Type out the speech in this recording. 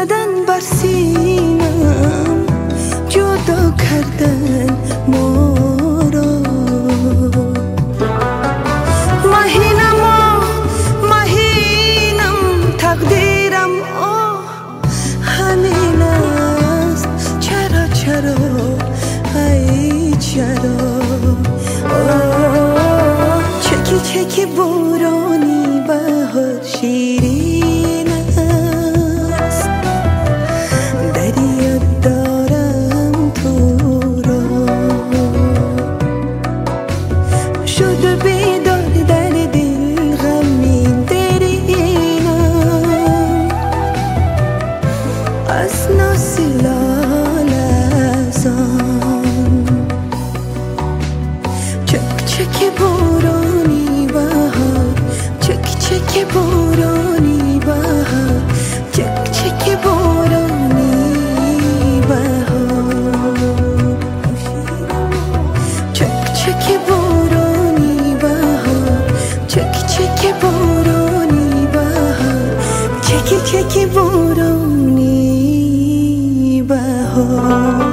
زدن بر سینم، جدا کردن ما را. مهینم تقدیرم همین است. چرا ای چرا چکی بورانی بهار شیرین است. دریا دارم تو را، شد بیدار در دل غمین درینم. از ناسیلال ازان چک بورانی بهار، چک بورانی بهار، چک بورانی بهار، چک بورانی بهار، چک بورانی بهار، چک بورانی بهار.